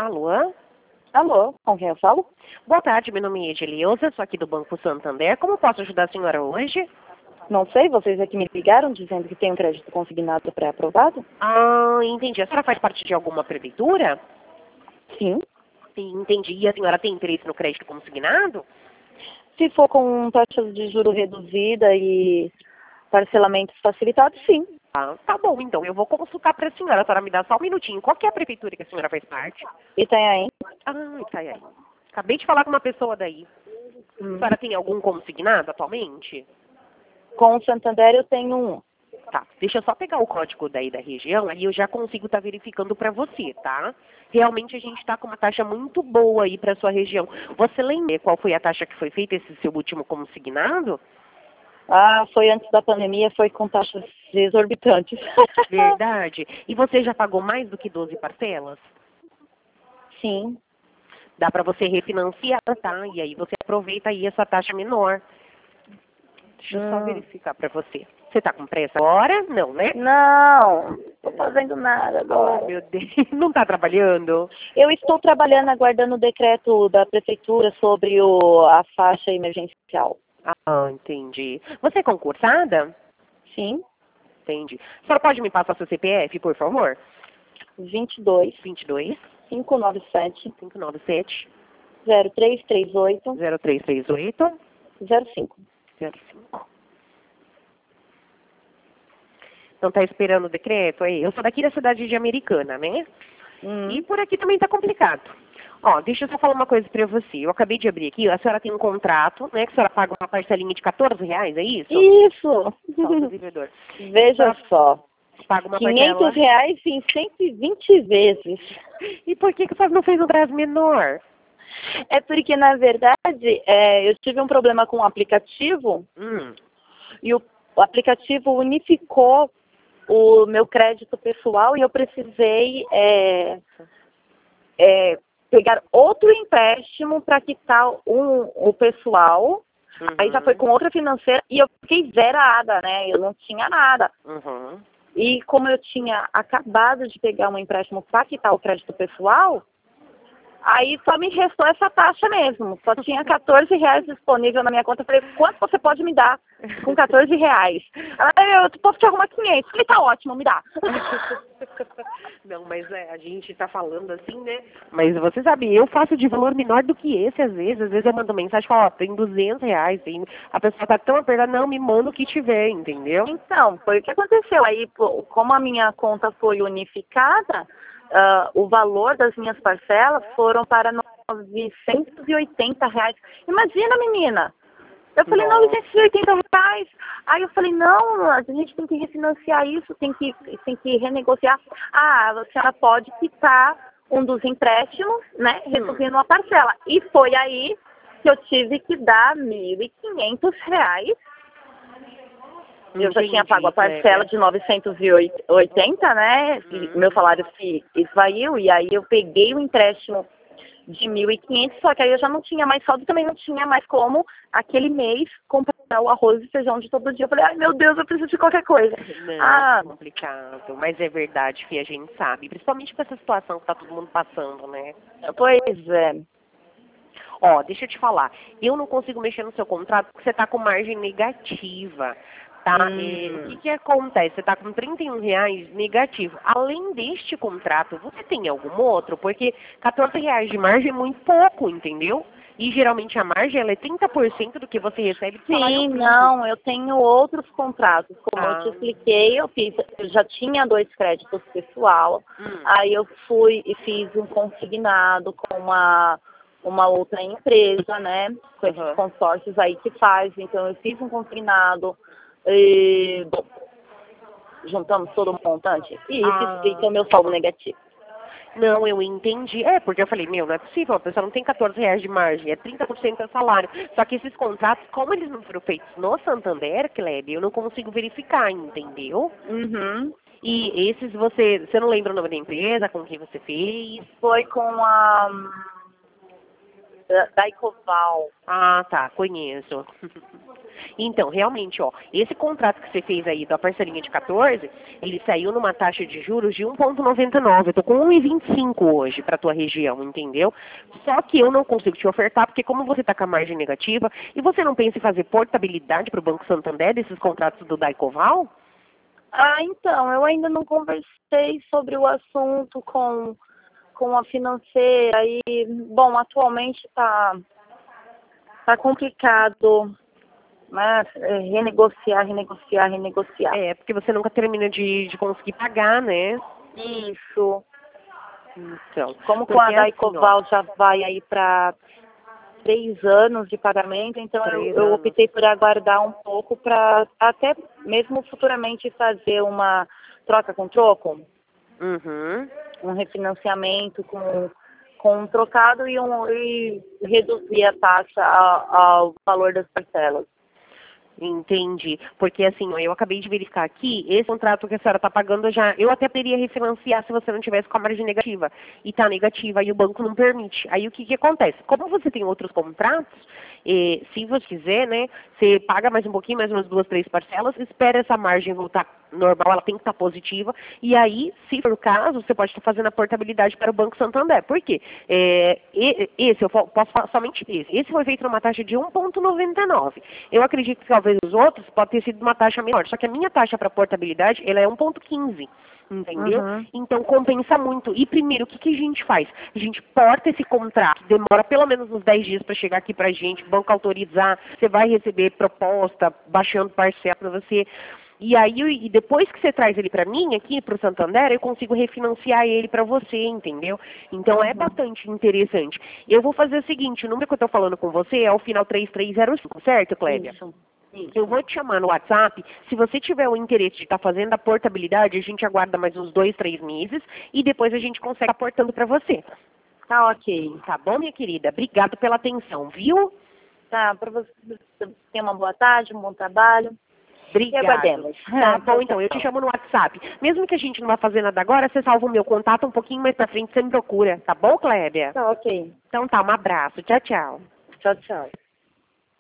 Alô? Alô, com quem eu falo? Boa tarde, meu nome é Edileuza, sou aqui do Banco Santander. Como posso ajudar a senhora hoje? Não sei, vocês aqui me ligaram dizendo que tem um crédito consignado pré-aprovado? Ah, entendi. A senhora faz parte de alguma prefeitura? Sim. Entendi. E a senhora tem interesse no crédito consignado? Se for com taxas de juros reduzida e parcelamentos facilitados, sim. Ah, tá bom, então. Eu vou consultar para a senhora. A senhora me dá só um minutinho. Qual que é a prefeitura que a senhora faz parte? Itanhaém. Ah, Itanhaém. Acabei de falar com uma pessoa daí. A senhora tem algum consignado atualmente? Com o Santander eu tenho um. Tá, deixa eu só pegar o código daí da região, aí eu já consigo estar verificando para você, tá? Realmente a gente está com uma taxa muito boa aí para sua região. Você lembra qual foi a taxa que foi feita esse seu último consignado? Ah, foi antes da pandemia, foi com taxas exorbitantes. Verdade. E você já pagou mais do que 12 parcelas? Sim. Dá para você refinanciar, tá? E aí você aproveita aí essa taxa menor. Deixa eu só verificar para você. Você tá com pressa agora? Não, né? Não, estou fazendo nada agora. Oh, meu Deus. Não tá trabalhando? Eu estou trabalhando, aguardando o decreto da prefeitura sobre a faixa emergencial. Ah, entendi. Você é concursada? Sim. Entendi. A senhora pode me passar seu CPF, por favor? 22 22 597 597 0338 0338 05. 05. Não tá esperando o decreto aí? Eu sou daqui da cidade de Americana, né? E por aqui também tá complicado. Ó, deixa eu só falar uma coisa pra você. Eu acabei de abrir aqui, a senhora tem um contrato, né? Que a senhora paga uma parcelinha de R$ 14, é isso? Isso! Só do devedor. Veja só, Paga uma R$500 parcela. em 120 vezes. E por que que a senhora não fez um prazo menor? É porque, na verdade, eu tive um problema com o aplicativo e o aplicativo unificou o meu crédito pessoal e eu precisei pegar outro empréstimo para quitar o pessoal. Aí já foi com outra financeira e eu fiquei zerada, né? Eu não tinha nada. E como eu tinha acabado de pegar um empréstimo para quitar o crédito pessoal, aí só me restou essa taxa mesmo. Só tinha R$14 disponível na minha conta. Eu falei, quanto você pode me dar com R$14? Eu posso te arrumar 500. Eu falei, tá ótimo, me dá. Não, mas a gente tá falando assim, né? Mas você sabe, eu faço de valor menor do que esse às vezes. Às vezes eu mando mensagem e falo, ó, tem R$200. Tem... A pessoa tá tão apertada, não, me manda o que tiver, entendeu? Então, foi o que aconteceu. Aí, como a minha conta foi unificada, o valor das minhas parcelas foram para R$980. Imagina, menina! Eu falei, R$980. Aí eu falei, não, a gente tem que refinanciar isso, tem que renegociar. Ah, a senhora pode quitar um dos empréstimos, né, reduzindo a parcela. E foi aí que eu tive que dar R$1.500. Eu já tinha pago a parcela de 980, né? Meu salário se esvaiu e aí eu peguei o empréstimo de 1.500, só que aí eu já não tinha mais saldo, também não tinha mais como aquele mês comprar o arroz e feijão de todo dia. Eu falei, ai meu Deus, eu preciso de qualquer coisa. Não, é complicado, mas é verdade, Fia, a gente sabe, principalmente com essa situação que tá todo mundo passando, né? Pois é. Ó, deixa eu te falar, eu não consigo mexer no seu contrato porque você tá com margem negativa. Tá? O que acontece? Você está com R$31 negativo. Além deste contrato, você tem algum outro? Porque R$14 de margem é muito pouco, entendeu? E geralmente a margem ela é 30% do que você recebe de salário Sim, bruto. não, eu tenho outros contratos. Como eu te expliquei, eu já tinha 2 créditos pessoal. Aí eu fui e fiz um consignado com uma outra empresa, né? Com esses consórcios aí que faz. Então eu fiz um consignado. Bom, juntamos todo o montante e isso explica o meu saldo negativo. Não, eu entendi. É, porque eu falei, meu, não é possível, a pessoa não tem R$14 de margem, é 30% do salário. Só que esses contratos, como eles não foram feitos no Santander, Kleber, eu não consigo verificar, entendeu? E esses você não lembra o nome da empresa, com quem você fez? Foi com Daicoval. Ah, tá, conheço. Então, realmente, ó, esse contrato que você fez aí da parcelinha de 14, ele saiu numa taxa de juros de 1,99. Eu tô com 1,25 hoje para tua região, entendeu? Só que eu não consigo te ofertar, porque como você tá com a margem negativa, e você não pensa em fazer portabilidade para o Banco Santander desses contratos do Daicoval? Ah, então, eu ainda não conversei sobre o assunto com a financeira e, bom, atualmente tá complicado, né? Renegociar. É, porque você nunca termina de conseguir pagar, né? Isso. Então, Como com a porque assim, ó, Daicoval já vai aí para 3 anos de pagamento, então 3 eu anos. optei por aguardar um pouco para até mesmo futuramente fazer uma troca com troco, Uhum. um refinanciamento com um trocado e reduzir a taxa ao valor das parcelas. Entendi. Porque assim, ó, eu acabei de verificar aqui, esse contrato que a senhora está pagando eu até poderia refinanciar se você não tivesse com a margem negativa. E está negativa e o banco não permite. Aí o que acontece? Como você tem outros contratos, se você quiser, né, você paga mais um pouquinho, mais umas 2, 3 parcelas, espera essa margem voltar normal, ela tem que estar positiva, e aí, se for o caso, você pode estar fazendo a portabilidade para o Banco Santander. Por quê? Esse, eu posso falar somente esse. Esse foi feito numa taxa de 1,99. Eu acredito que talvez os outros podem ter sido uma taxa menor, só que a minha taxa para portabilidade, ela é 1,15. Entendeu? Uhum. Então compensa muito. E primeiro, o que a gente faz? A gente porta esse contrato, demora pelo menos uns 10 dias para chegar aqui pra gente, banco autorizar, você vai receber proposta, baixando parcela para você. E aí, depois que você traz ele para mim, aqui para o Santander, eu consigo refinanciar ele para você, entendeu? Então é bastante interessante. Eu vou fazer o seguinte, o número que eu estou falando com você é o final 3305, certo, Clélia? Isso. Eu vou te chamar no WhatsApp. Se você tiver o interesse de estar fazendo a portabilidade, a gente aguarda mais uns 2, 3 meses e depois a gente consegue aportando para você. Tá ok. Tá bom, minha querida? Obrigado pela atenção, viu? Tá, para você ter uma boa tarde, um bom trabalho. Obrigada. E aguardemos. Tá bom, então, eu te chamo no WhatsApp. Mesmo que a gente não vá fazer nada agora, você salva o meu contato um pouquinho mais pra frente, você me procura. Tá bom, Clébia? Tá ok. Então tá, um abraço. Tchau, tchau. Tchau, tchau.